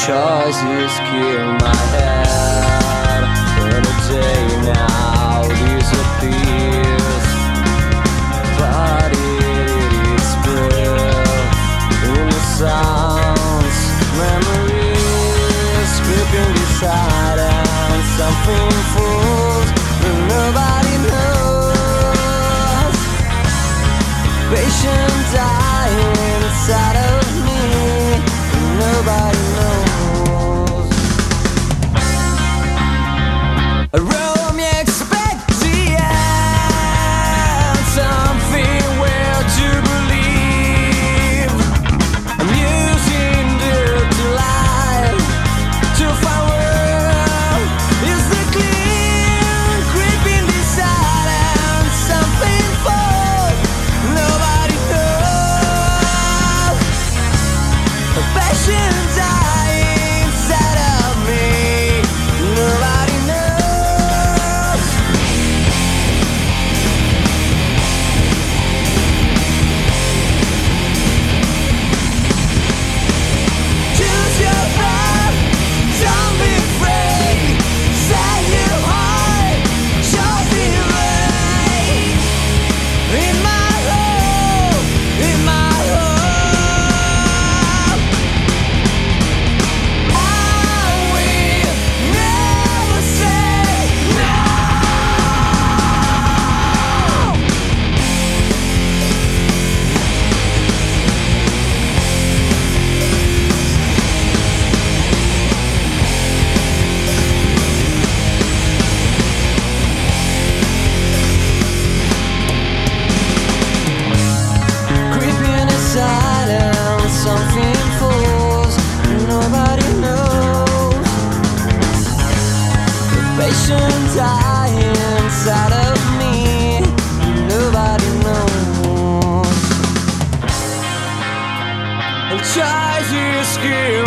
choices kill my head, and a day now disappears, but it is built in the sounds, memories creeping beside, and something falls that nobody knows. Patient dying inside of me, nobody knows. Rome expects the end, something where to believe. I'm using dirty light to find where is the clear, creeping beside, and something falls, nobody knows. A patient dying inside of me, nobody knows. Choose your path, don't be afraid. Set your heart, show the way. In my home, in my home, I will never say no. Creeping inside and something falls, nobody knows. The patient dying inside of me, nobody knows. And tries to escape